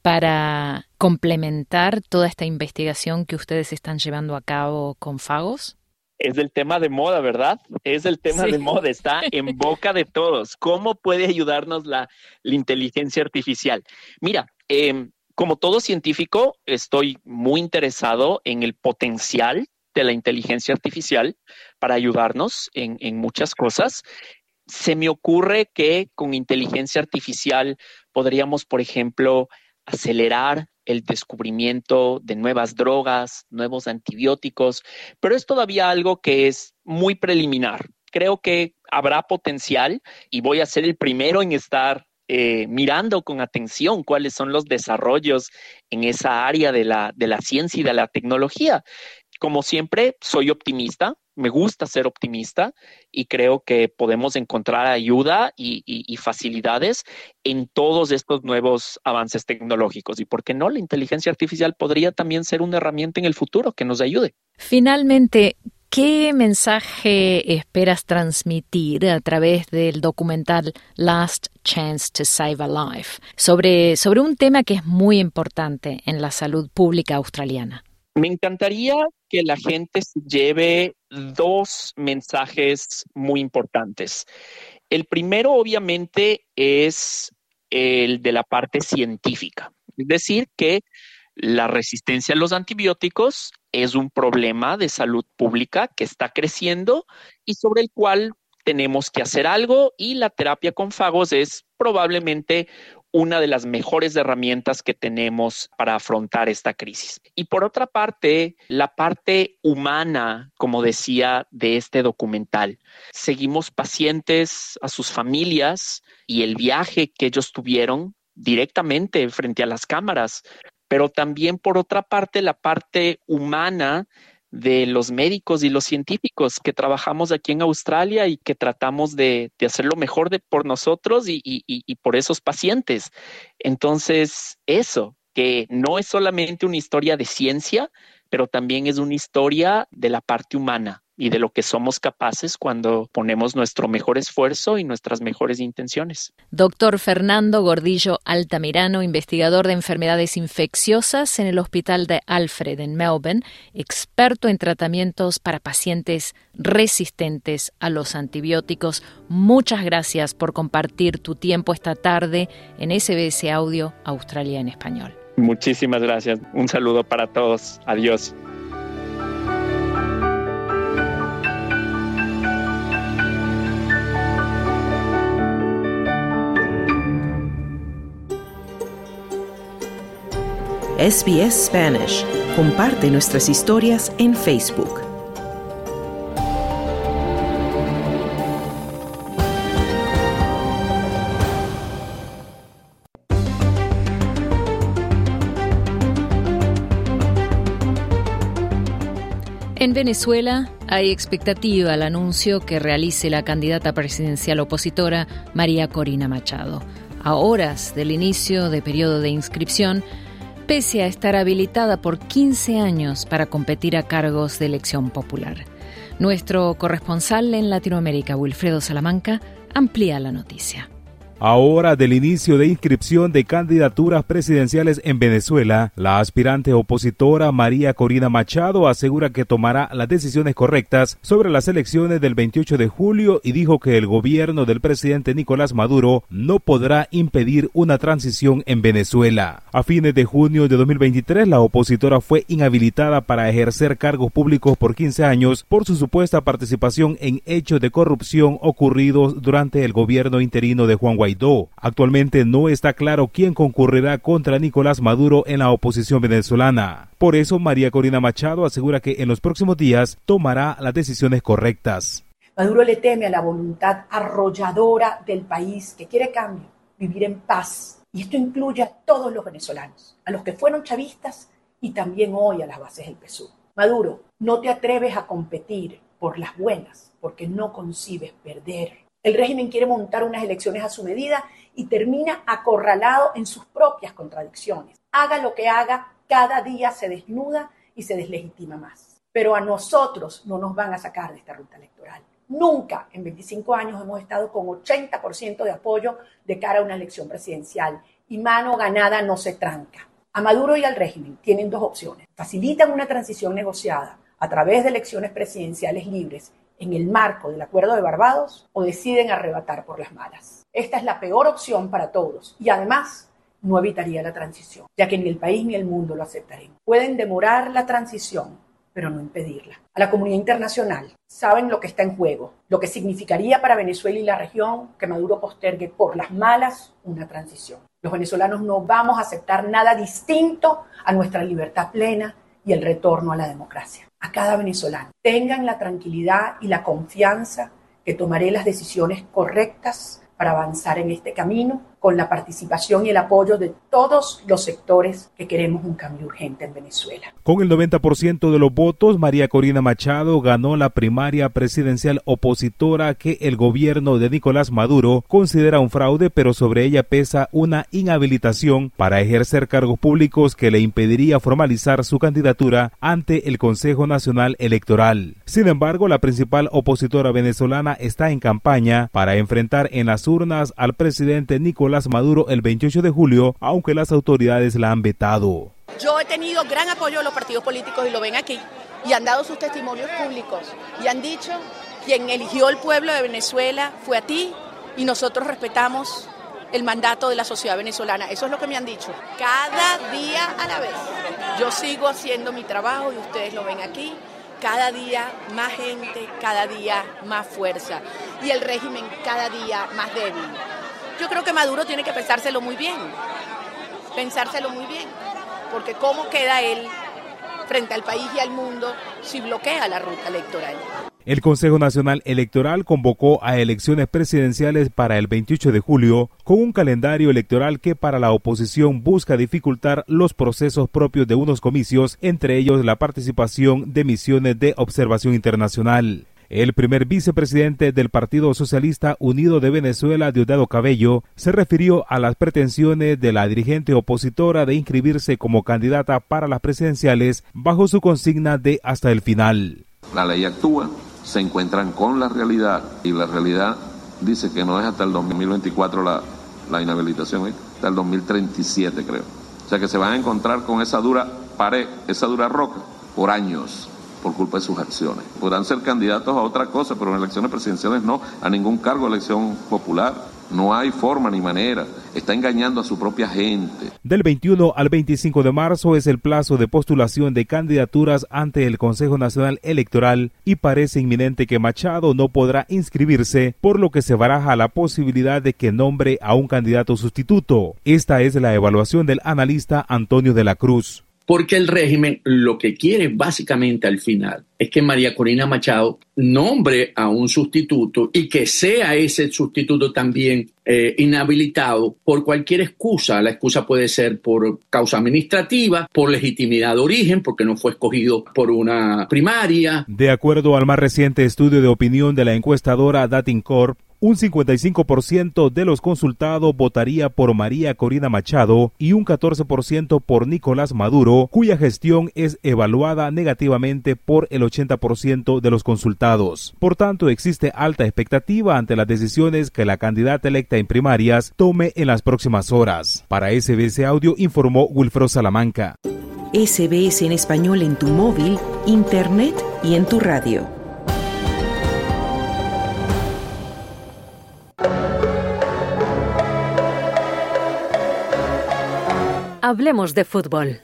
para complementar toda esta investigación que ustedes están llevando a cabo con fagos. Es el tema de moda, ¿verdad? Es el tema sí. de moda, está en boca de todos. ¿Cómo puede ayudarnos la, la inteligencia artificial? Mira, eh, como todo científico, estoy muy interesado en el potencial de la inteligencia artificial para ayudarnos en, en muchas cosas. Se me ocurre que con inteligencia artificial podríamos, por ejemplo, acelerar el descubrimiento de nuevas drogas, nuevos antibióticos, pero es todavía algo que es muy preliminar. Creo que habrá potencial y voy a ser el primero en estar eh, mirando con atención cuáles son los desarrollos en esa área de la, de la ciencia y de la tecnología. como siempre, soy optimista. Me gusta ser optimista y creo que podemos encontrar ayuda y, y, y facilidades en todos estos nuevos avances tecnológicos. Y por qué no, la inteligencia artificial podría también ser una herramienta en el futuro que nos ayude. Finalmente, ¿qué mensaje esperas transmitir a través del documental Last Chance to Save a Life sobre, sobre un tema que es muy importante en la salud pública australiana? Me encantaría que la gente se lleve dos mensajes muy importantes. El primero, obviamente, es el de la parte científica. Es decir, que la resistencia a los antibióticos es un problema de salud pública que está creciendo y sobre el cual tenemos que hacer algo, y la terapia con fagos es probablemente una de las mejores herramientas que tenemos para afrontar esta crisis. Y por otra parte, la parte humana, como decía, de este documental. Seguimos pacientes, a sus familias y el viaje que ellos tuvieron directamente frente a las cámaras, pero también por otra parte, la parte humana de los médicos y los científicos que trabajamos aquí en Australia y que tratamos de, de hacer lo mejor de, por nosotros y, y, y por esos pacientes. Entonces, eso, que no es solamente una historia de ciencia, pero también es una historia de la parte humana y de lo que somos capaces cuando ponemos nuestro mejor esfuerzo y nuestras mejores intenciones. Doctor Fernando Gordillo Altamirano, investigador de enfermedades infecciosas en el Hospital de Alfred en Melbourne, experto en tratamientos para pacientes resistentes a los antibióticos. Muchas gracias por compartir tu tiempo esta tarde en S B S Audio Australia en Español. Muchísimas gracias. Un saludo para todos. Adiós. S B S Spanish. Comparte nuestras historias en Facebook. En Venezuela hay expectativa al anuncio que realice la candidata presidencial opositora María Corina Machado. A horas del inicio de periodo de inscripción, pese a estar habilitada por quince años para competir a cargos de elección popular. Nuestro corresponsal en Latinoamérica, Wilfredo Salamanca, amplía la noticia. A hora del inicio de inscripción de candidaturas presidenciales en Venezuela, la aspirante opositora María Corina Machado asegura que tomará las decisiones correctas sobre las elecciones del veintiocho de julio y dijo que el gobierno del presidente Nicolás Maduro no podrá impedir una transición en Venezuela. A fines de junio de dos mil veintitrés, la opositora fue inhabilitada para ejercer cargos públicos por quince años por su supuesta participación en hechos de corrupción ocurridos durante el gobierno interino de Juan Guaidó. Actualmente no está claro quién concurrirá contra Nicolás Maduro en la oposición venezolana. Por eso, María Corina Machado asegura que en los próximos días tomará las decisiones correctas. Maduro le teme a la voluntad arrolladora del país que quiere cambio, vivir en paz. Y esto incluye a todos los venezolanos, a los que fueron chavistas y también hoy a las bases del P S U V. Maduro, no te atreves a competir por las buenas porque no concibes perder. El régimen quiere montar unas elecciones a su medida y termina acorralado en sus propias contradicciones. Haga lo que haga, cada día se desnuda y se deslegitima más. Pero a nosotros no nos van a sacar de esta ruta electoral. Nunca en veinticinco años hemos estado con ochenta por ciento de apoyo de cara a una elección presidencial y mano ganada no se tranca. A Maduro y al régimen tienen dos opciones. Facilitan una transición negociada a través de elecciones presidenciales libres en el marco del Acuerdo de Barbados o deciden arrebatar por las malas. Esta es la peor opción para todos y además no evitaría la transición, ya que ni el país ni el mundo lo aceptarán. Pueden demorar la transición, pero no impedirla. A la comunidad internacional saben lo que está en juego, lo que significaría para Venezuela y la región que Maduro postergue por las malas una transición. Los venezolanos no vamos a aceptar nada distinto a nuestra libertad plena y el retorno a la democracia. A cada venezolano, tengan la tranquilidad y la confianza que tomaré las decisiones correctas para avanzar en este camino con la participación y el apoyo de todos los sectores que queremos un cambio urgente en Venezuela. Con el noventa por ciento de los votos, María Corina Machado ganó la primaria presidencial opositora que el gobierno de Nicolás Maduro considera un fraude, pero sobre ella pesa una inhabilitación para ejercer cargos públicos que le impediría formalizar su candidatura ante el Consejo Nacional Electoral. Sin embargo, la principal opositora venezolana está en campaña para enfrentar en las urnas al presidente Nicolás Maduro el veintiocho de julio, aunque las autoridades la han vetado. Yo he tenido gran apoyo de los partidos políticos y lo ven aquí, y han dado sus testimonios públicos y han dicho: quien eligió el pueblo de Venezuela fue a ti y nosotros respetamos el mandato de la sociedad venezolana. Eso es lo que me han dicho. Cada día a la vez. Yo sigo haciendo mi trabajo y ustedes lo ven aquí. Cada día más gente, cada día más fuerza y el régimen cada día más débil. Yo creo que Maduro tiene que pensárselo muy bien, pensárselo muy bien, porque cómo queda él frente al país y al mundo si bloquea la ruta electoral. El Consejo Nacional Electoral convocó a elecciones presidenciales para el veintiocho de julio con un calendario electoral que para la oposición busca dificultar los procesos propios de unos comicios, entre ellos la participación de misiones de observación internacional. El primer vicepresidente del Partido Socialista Unido de Venezuela, Diosdado Cabello, se refirió a las pretensiones de la dirigente opositora de inscribirse como candidata para las presidenciales bajo su consigna de hasta el final. La ley actúa, se encuentran con la realidad y la realidad dice que no es hasta el dos mil veinticuatro la, la inhabilitación, ¿eh? Hasta el dos mil treinta y siete creo. O sea que se van a encontrar con esa dura pared, esa dura roca por años, por culpa de sus acciones. Podrán ser candidatos a otra cosa, pero en elecciones presidenciales no, a ningún cargo de elección popular. No hay forma ni manera. Está engañando a su propia gente. Del veintiuno al veinticinco de marzo es el plazo de postulación de candidaturas ante el Consejo Nacional Electoral y parece inminente que Machado no podrá inscribirse, por lo que se baraja la posibilidad de que nombre a un candidato sustituto. Esta es la evaluación del analista Antonio de la Cruz. Porque el régimen lo que quiere básicamente al final es que María Corina Machado nombre a un sustituto y que sea ese sustituto también eh, inhabilitado por cualquier excusa. La excusa puede ser por causa administrativa, por legitimidad de origen, porque no fue escogido por una primaria. De acuerdo al más reciente estudio de opinión de la encuestadora Datincorp, un cincuenta y cinco por ciento de los consultados votaría por María Corina Machado y un catorce por ciento por Nicolás Maduro, cuya gestión es evaluada negativamente por el ochenta por ciento de los consultados. Por tanto, existe alta expectativa ante las decisiones que la candidata electa en primarias tome en las próximas horas. Para S B S Audio informó Wilfredo Salamanca. S B S en español en tu móvil, internet y en tu radio. Hablemos de fútbol.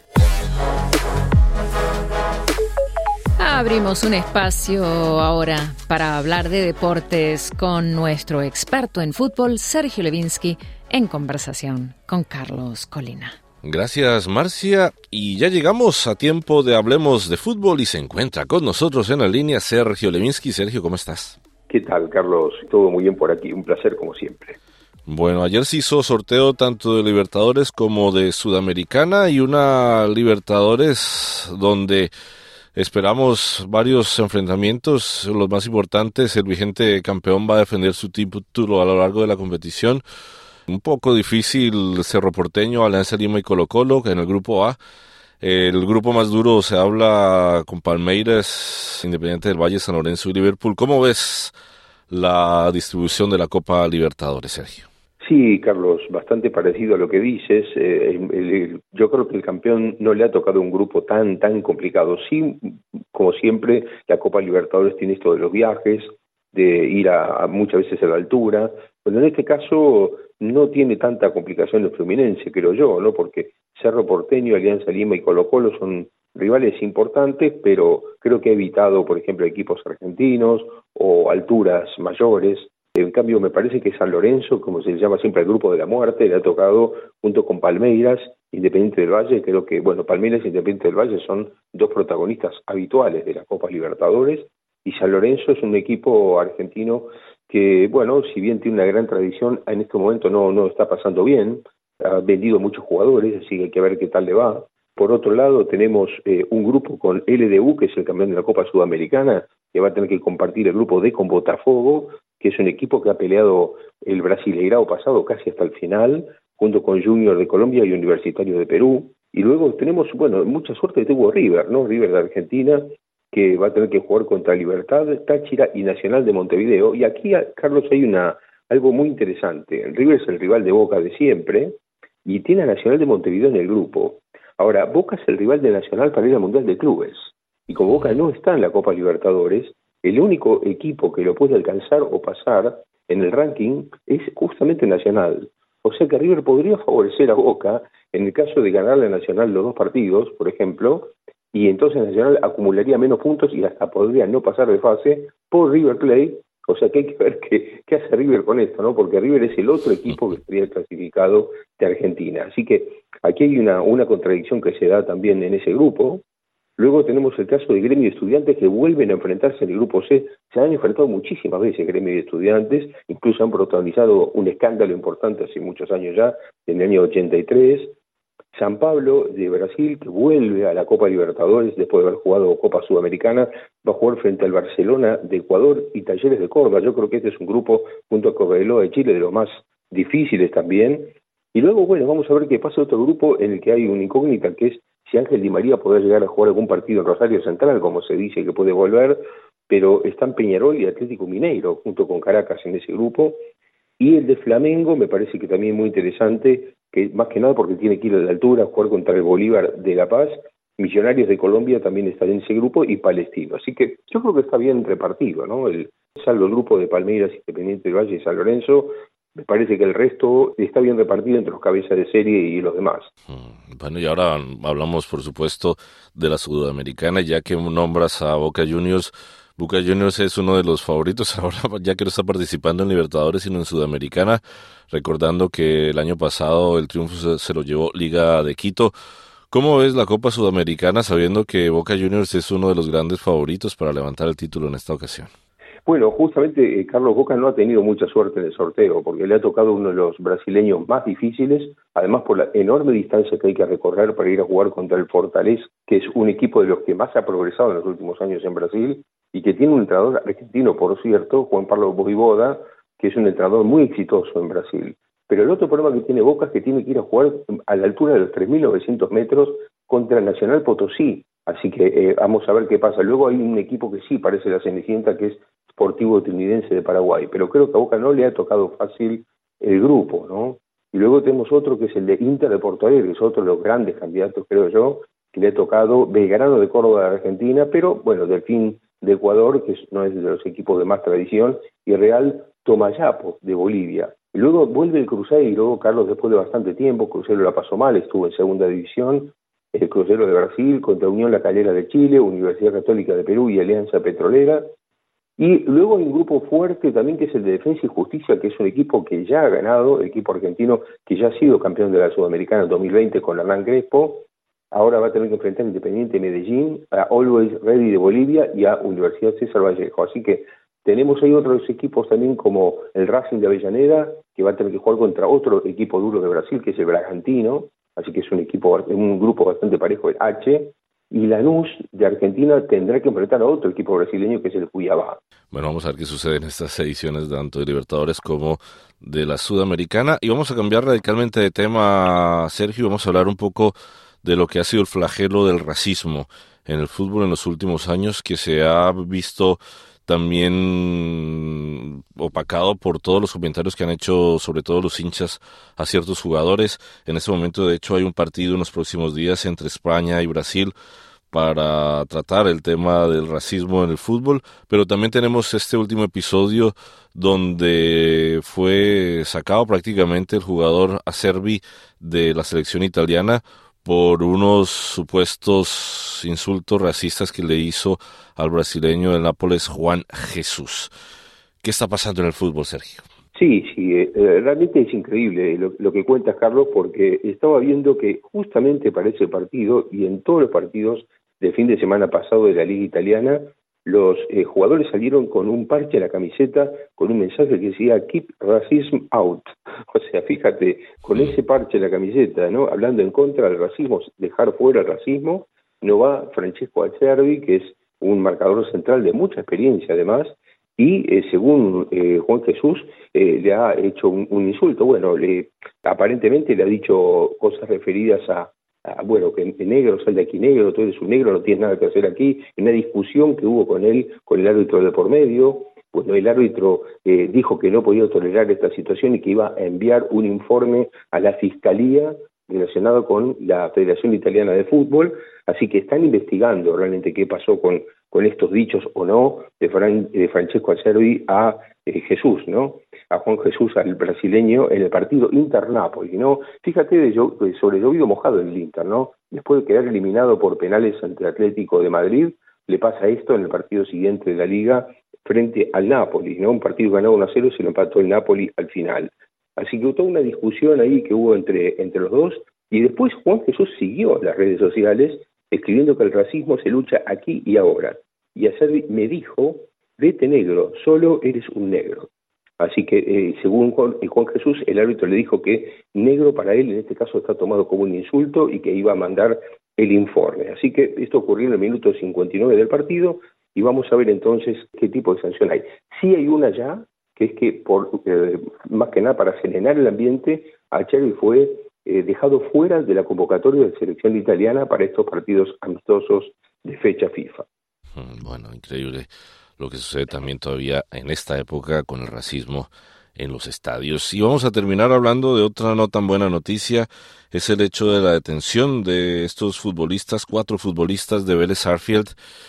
Abrimos un espacio ahora para hablar de deportes con nuestro experto en fútbol, Sergio Levinsky, en conversación con Carlos Colina. Gracias, Marcia. Y ya llegamos a tiempo de Hablemos de Fútbol y se encuentra con nosotros en la línea Sergio Levinsky. Sergio, ¿cómo estás? ¿Qué tal, Carlos? Todo muy bien por aquí. Un placer, como siempre. Bueno, ayer se hizo sorteo tanto de Libertadores como de Sudamericana y una Libertadores donde esperamos varios enfrentamientos. Los más importantes, el vigente campeón va a defender su título a lo largo de la competición. Un poco difícil Cerro Porteño, Alianza Lima y Colo-Colo en el grupo A. El grupo más duro se habla con Palmeiras, Independiente del Valle, San Lorenzo y Liverpool. ¿Cómo ves la distribución de la Copa Libertadores, Sergio? Sí, Carlos, bastante parecido a lo que dices. Eh, el, el, yo creo que el campeón no le ha tocado un grupo tan tan complicado. Sí, como siempre, la Copa Libertadores tiene esto de los viajes, de ir a, a muchas veces a la altura, pero en este caso no tiene tanta complicación el Fluminense, creo yo, ¿no? Porque Cerro Porteño, Alianza Lima y Colo-Colo son rivales importantes, pero creo que ha evitado, por ejemplo, equipos argentinos o alturas mayores. En cambio, me parece que San Lorenzo, como se llama siempre el grupo de la muerte, le ha tocado junto con Palmeiras, Independiente del Valle. Creo que, bueno, Palmeiras e Independiente del Valle son dos protagonistas habituales de la Copa Libertadores, y San Lorenzo es un equipo argentino que, bueno, si bien tiene una gran tradición, en este momento no, no está pasando bien, ha vendido muchos jugadores, así que hay que ver qué tal le va. Por otro lado, tenemos eh, un grupo con L D U, que es el campeón de la Copa Sudamericana, que va a tener que compartir el grupo D con Botafogo, que es un equipo que ha peleado el Brasileirao pasado casi hasta el final, junto con Junior de Colombia y Universitario de Perú. Y luego tenemos, bueno, mucha suerte tuvo River, ¿no? River de Argentina, que va a tener que jugar contra Libertad, Táchira y Nacional de Montevideo. Y aquí, Carlos, hay una algo muy interesante. El River es el rival de Boca de siempre y tiene a Nacional de Montevideo en el grupo. Ahora, Boca es el rival de Nacional para ir al Mundial de Clubes. Y como Boca no está en la Copa Libertadores, el único equipo que lo puede alcanzar o pasar en el ranking es justamente Nacional. O sea que River podría favorecer a Boca en el caso de ganarle a Nacional los dos partidos, por ejemplo, y entonces Nacional acumularía menos puntos y hasta podría no pasar de fase por River Plate. O sea que hay que ver qué, qué hace River con esto, ¿no? Porque River es el otro equipo que estaría clasificado de Argentina. Así que aquí hay una, una contradicción que se da también en ese grupo. Luego tenemos el caso de Gremio y Estudiantes, que vuelven a enfrentarse en el grupo C. Se han enfrentado muchísimas veces Gremio y Estudiantes, incluso han protagonizado un escándalo importante hace muchos años ya, en el año ochenta y tres. San Pablo de Brasil, que vuelve a la Copa Libertadores después de haber jugado Copa Sudamericana, va a jugar frente al Barcelona de Ecuador y Talleres de Córdoba. Yo creo que este es un grupo, junto a Cobreloa de Chile, de los más difíciles también. Y luego, bueno, vamos a ver qué pasa otro grupo en el que hay una incógnita, que es si Ángel Di María podrá llegar a jugar algún partido en Rosario Central, como se dice que puede volver, pero están Peñarol y Atlético Mineiro, junto con Caracas en ese grupo. Y el de Flamengo me parece que también muy interesante, que más que nada porque tiene que ir a la altura, jugar contra el Bolívar de La Paz. Millonarios de Colombia también están en ese grupo y Palestino. Así que yo creo que está bien repartido, ¿no? El, salvo el grupo de Palmeiras, Independiente del Valle y San Lorenzo, me parece que el resto está bien repartido entre los cabezas de serie y los demás. Bueno, y ahora hablamos, por supuesto, de la Sudamericana, ya que nombras a Boca Juniors. Boca Juniors es uno de los favoritos ahora, ya que no está participando en Libertadores, sino en Sudamericana, recordando que el año pasado el triunfo se, se lo llevó Liga de Quito. ¿Cómo ves la Copa Sudamericana, sabiendo que Boca Juniors es uno de los grandes favoritos para levantar el título en esta ocasión? Bueno, justamente eh, Carlos Boca no ha tenido mucha suerte en el sorteo, porque le ha tocado uno de los brasileños más difíciles, además por la enorme distancia que hay que recorrer para ir a jugar contra el Fortaleza, que es un equipo de los que más ha progresado en los últimos años en Brasil, y que tiene un entrenador argentino, por cierto, Juan Pablo Voivoda, que es un entrenador muy exitoso en Brasil. Pero el otro problema que tiene Boca es que tiene que ir a jugar a la altura de los tres mil novecientos metros contra el Nacional Potosí. Así que eh, vamos a ver qué pasa. Luego hay un equipo que sí parece la Cenicienta, que es Sportivo Trinitense de Paraguay. Pero creo que a Boca no le ha tocado fácil el grupo, ¿no? Y luego tenemos otro que es el de Inter de Porto Alegre, que es otro de los grandes candidatos, creo yo, que le ha tocado Belgrano de Córdoba de Argentina, pero bueno, Delfín de Ecuador, que no es de los equipos de más tradición, y Real Tomayapo de Bolivia. Y luego vuelve el Cruzeiro, Carlos, después de bastante tiempo. Cruzeiro la pasó mal, estuvo en segunda división, el Cruzeiro de Brasil contra Unión La Calera de Chile, Universidad Católica de Perú y Alianza Petrolera. Y luego hay un grupo fuerte también que es el de Defensa y Justicia, que es un equipo que ya ha ganado, el equipo argentino que ya ha sido campeón de la Sudamericana en dos mil veinte con Hernán Crespo. Ahora va a tener que enfrentar a Independiente Medellín, a Always Ready de Bolivia y a Universidad César Vallejo. Así que tenemos ahí otros equipos también como el Racing de Avellaneda, que va a tener que jugar contra otro equipo duro de Brasil, que es el Bragantino. Así que es un equipo, un grupo bastante parejo, el H. Y Lanús de Argentina tendrá que enfrentar a otro equipo brasileño, que es el Cuiabá. Bueno, vamos a ver qué sucede en estas ediciones tanto de Libertadores como de la Sudamericana. Y vamos a cambiar radicalmente de tema, Sergio. Vamos a hablar un poco de lo que ha sido el flagelo del racismo en el fútbol en los últimos años, que se ha visto también opacado por todos los comentarios que han hecho sobre todo los hinchas a ciertos jugadores. En este momento, de hecho, hay un partido en los próximos días entre España y Brasil para tratar el tema del racismo en el fútbol, pero también tenemos este último episodio donde fue sacado prácticamente el jugador Acerbi de la selección italiana por unos supuestos insultos racistas que le hizo al brasileño del Nápoles, Juan Jesús. ¿Qué está pasando en el fútbol, Sergio? Sí, sí, eh, realmente es increíble lo, lo que cuentas, Carlos, porque estaba viendo que justamente para ese partido y en todos los partidos del fin de semana pasado de la Liga Italiana los eh, jugadores salieron con un parche en la camiseta con un mensaje que decía Keep Racism Out. O sea, fíjate, con ese parche en la camiseta, ¿no? Hablando en contra del racismo, dejar fuera el racismo, no va Francesco Acerbi, que es un marcador central de mucha experiencia además, y eh, según eh, Juan Jesús eh, le ha hecho un, un insulto. Bueno, le, aparentemente le ha dicho cosas referidas a Ah, bueno, que en negro, sal de aquí negro, tú eres un negro, no tienes nada que hacer aquí, en una discusión que hubo con él, con el árbitro de por medio. Bueno, el árbitro eh, dijo que no podía tolerar esta situación y que iba a enviar un informe a la Fiscalía relacionado con la Federación Italiana de Fútbol, así que están investigando realmente qué pasó con, con estos dichos o no de, Fran, de Francesco Acerbi a eh, Jesús, ¿no? A Juan Jesús, al brasileño, en el partido Inter-Napoli, ¿no? Fíjate de yo, sobre llovido mojado en el Inter, ¿no? Después de quedar eliminado por penales ante Atlético de Madrid, le pasa esto en el partido siguiente de la Liga frente al Napoli, ¿no? Un partido ganado uno a cero, se lo empató el Napoli al final. Así que toda una discusión ahí que hubo entre, entre los dos, y después Juan Jesús siguió en las redes sociales escribiendo que el racismo se lucha aquí y ahora. Y Acerbi me dijo, vete negro, solo eres un negro. Así que, eh, según Juan, Juan Jesús, el árbitro le dijo que negro para él en este caso está tomado como un insulto y que iba a mandar el informe. Así que esto ocurrió en el minuto cincuenta y nueve del partido y vamos a ver entonces qué tipo de sanción hay. Sí hay una ya, que es que, por eh, más que nada para serenar el ambiente, Acerbi fue eh, dejado fuera de la convocatoria de selección italiana para estos partidos amistosos de fecha FIFA. Bueno, increíble lo que sucede también todavía en esta época con el racismo en los estadios. Y vamos a terminar hablando de otra no tan buena noticia, es el hecho de la detención de estos futbolistas, cuatro futbolistas de Vélez Sarsfield,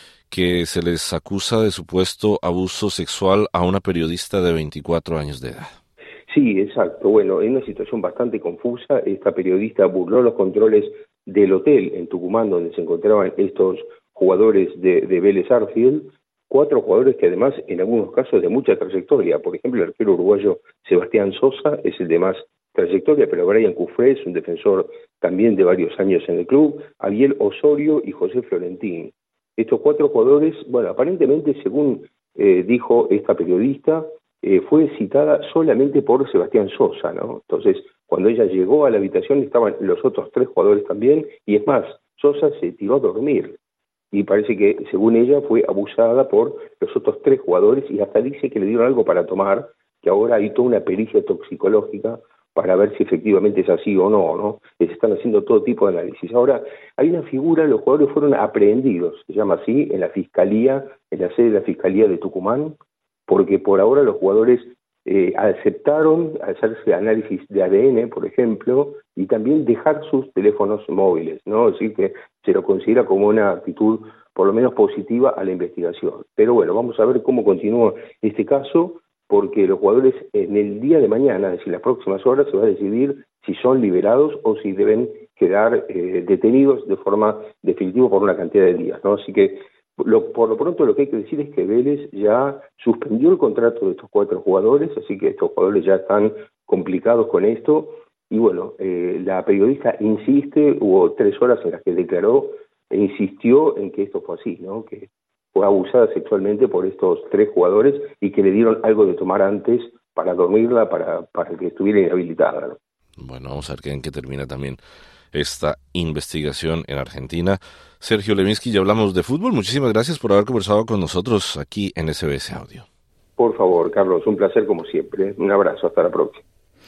que se les acusa de supuesto abuso sexual a una periodista de veinticuatro años de edad. Sí, exacto. Bueno, en una situación bastante confusa, esta periodista burló los controles del hotel en Tucumán donde se encontraban estos jugadores de, de Vélez Sarsfield, cuatro jugadores que además en algunos casos de mucha trayectoria. Por ejemplo, el arquero uruguayo Sebastián Sosa es el de más trayectoria, pero Brian Cufré es un defensor también de varios años en el club, Ariel Osorio y José Florentín. Estos cuatro jugadores, bueno, aparentemente, según eh, dijo esta periodista, eh, fue citada solamente por Sebastián Sosa, ¿no? Entonces, cuando ella llegó a la habitación estaban los otros tres jugadores también, y es más, Sosa se tiró a dormir. Y parece que, según ella, fue abusada por los otros tres jugadores y hasta dice que le dieron algo para tomar, que ahora hay toda una pericia toxicológica para ver si efectivamente es así o no, ¿no? Se están haciendo todo tipo de análisis. Ahora, hay una figura, los jugadores fueron aprehendidos, se llama así, en la Fiscalía, en la sede de la Fiscalía de Tucumán, porque por ahora los jugadores eh, aceptaron hacerse análisis de A D N, por ejemplo, y también dejar sus teléfonos móviles, ¿no? Así que se lo considera como una actitud por lo menos positiva a la investigación. Pero bueno, vamos a ver cómo continúa este caso, porque los jugadores en el día de mañana, es decir, las próximas horas, se va a decidir si son liberados o si deben quedar eh, detenidos de forma definitiva por una cantidad de días, ¿no? Así que lo, por lo pronto lo que hay que decir es que Vélez ya suspendió el contrato de estos cuatro jugadores, así que estos jugadores ya están complicados con esto. Y bueno, eh, la periodista insiste, hubo tres horas en las que declaró e insistió en que esto fue así, ¿no? Que fue abusada sexualmente por estos tres jugadores y que le dieron algo de tomar antes para dormirla, para, para que estuviera inhabilitada, ¿no? Bueno, vamos a ver en qué termina también esta investigación en Argentina. Sergio Levinsky, ya hablamos de fútbol. Muchísimas gracias por haber conversado con nosotros aquí en S B S Audio. Por favor, Carlos, un placer como siempre. Un abrazo, hasta la próxima.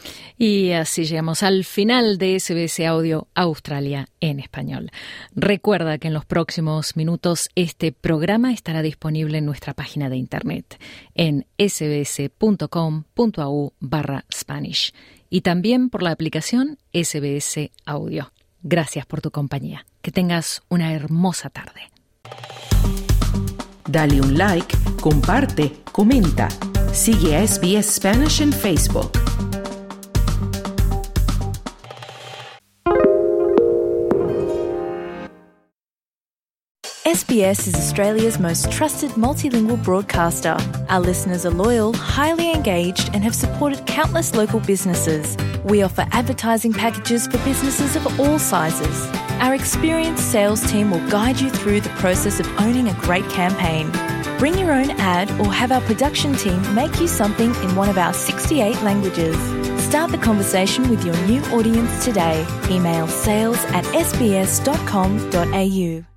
Y así llegamos al final de S B S Audio Australia en español. Recuerda que en los próximos minutos este programa estará disponible en nuestra página de internet en sbs.com.au barra Spanish y también por la aplicación S B S Audio. Gracias por tu compañía. Que tengas una hermosa tarde. Dale un like, comparte, comenta. Sigue a S B S Spanish en Facebook. S B S is Australia's most trusted multilingual broadcaster. Our listeners are loyal, highly engaged, and have supported countless local businesses. We offer advertising packages for businesses of all sizes. Our experienced sales team will guide you through the process of owning a great campaign. Bring your own ad or have our production team make you something in one of our sixty-eight languages. Start the conversation with your new audience today. Email sales at s b s dot com dot a u.